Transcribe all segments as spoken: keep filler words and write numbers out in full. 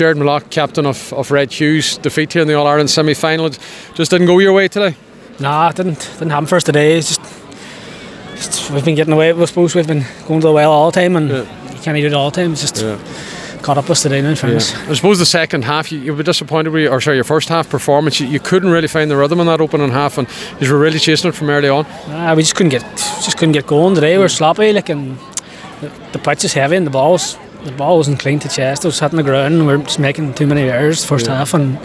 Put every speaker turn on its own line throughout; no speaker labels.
Jared Mallock, captain of, of Red Hughes, defeat here in the All-Ireland semi-final. It just didn't go your way today?
Nah, it didn't, didn't happen for us today. It's just, just we've been getting away. I suppose we've been going to the well all the time, and yeah. you can't do it all the time. It's just yeah. caught up us today now, in fairness.
Yeah. I suppose the second half, you, you were disappointed with, or sorry, your first half performance. You, you couldn't really find the rhythm in that opening half, and you were really chasing it from early on.
Nah, we just couldn't get, just couldn't get going today. We were sloppy, like, and the, the pitch is heavy, and the balls, the ball wasn't clean to chest. It was hitting the ground, and we were just making too many errors first yeah. half, and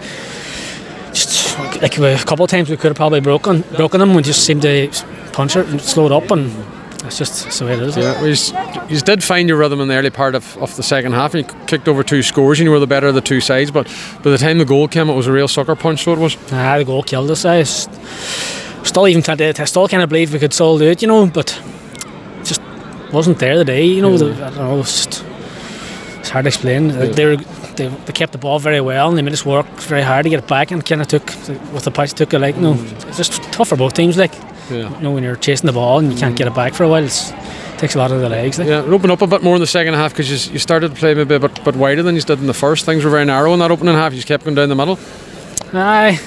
just like a couple of times we could have probably broken, broken them. We just seemed to punch it and slow it up, and it's just that's the way it is.
Yeah, well, you, you did find your rhythm in the early part of, of the second half, and you kicked over two scores, and you were the better of the two sides. But by the time the goal came, it was a real sucker punch. So it was.
Ah, the goal killed us. I was still even trying to, I still kind of believe we could still do it, you know, but it just wasn't there today. You know, yeah. the, I don't know. It's, just, it's hard to explain. Yeah. They were. They, they kept the ball very well, and they made us work very hard to get it back, and kind of took with the pitch took it like no, it's just tough for both teams. Like yeah. you know, when you're chasing the ball and you can't get it back for a while, it's, it takes a lot of the legs. Like.
Yeah, it opened up a bit more in the second half because you, you started to play maybe a bit, bit wider than you did in the first. Things were very narrow in that opening half. You just kept going down the middle.
Aye,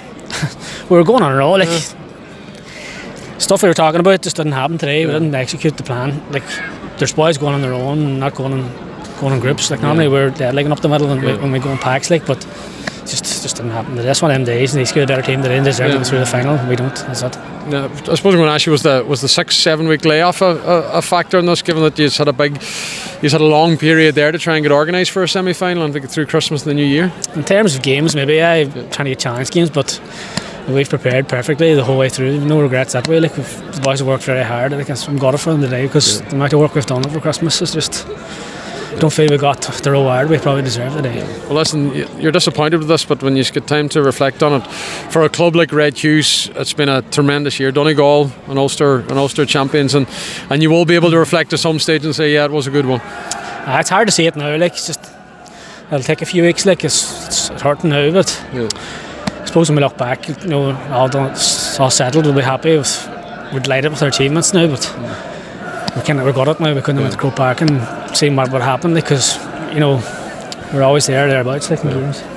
we were going on a roll. Like yeah. stuff we were talking about just didn't happen today. Yeah. We didn't execute the plan. Like there's boys going on their own, and not going on. Going in groups like normally yeah. we're dead legging up the middle and yeah. we, when we go in packs like, but just just didn't happen. That's one of them days, and they scored a better team that deserve yeah. them through the final. We don't. That's it.
Yeah, I suppose I'm going to ask you, was the was the six seven week layoff a, a, a factor in this, given that you had a big, you had a long period there to try and get organised for a semi final and get through Christmas and the New Year?
In terms of games, maybe yeah, I'm yeah. trying to get challenge games, but we've prepared perfectly the whole way through. No regrets that way. Like we've, the boys have worked very hard. I think I'm gutted for them today because yeah. the amount of work we've done over Christmas is just. Don't feel we got the reward we probably deserve today.
Well, listen, you're disappointed with this, but when you get time to reflect on it, for a club like Red Hughes, it's been a tremendous year. Donegal and Ulster and Ulster champions, and, and you will be able to reflect at some stage and say, yeah, it was a good one.
Uh, it's hard to see it now. Like it's just, it'll take a few weeks. Like it's, it's hurting now, but yeah. I suppose when we look back, you know, all done, it's all settled. We'll be happy with, we're delighted with our achievements now, but. Yeah. We kind of regret it now. We couldn't have yeah. went to Croke Park and seen what would happen because, you know, we're always there, thereabouts, like in the games.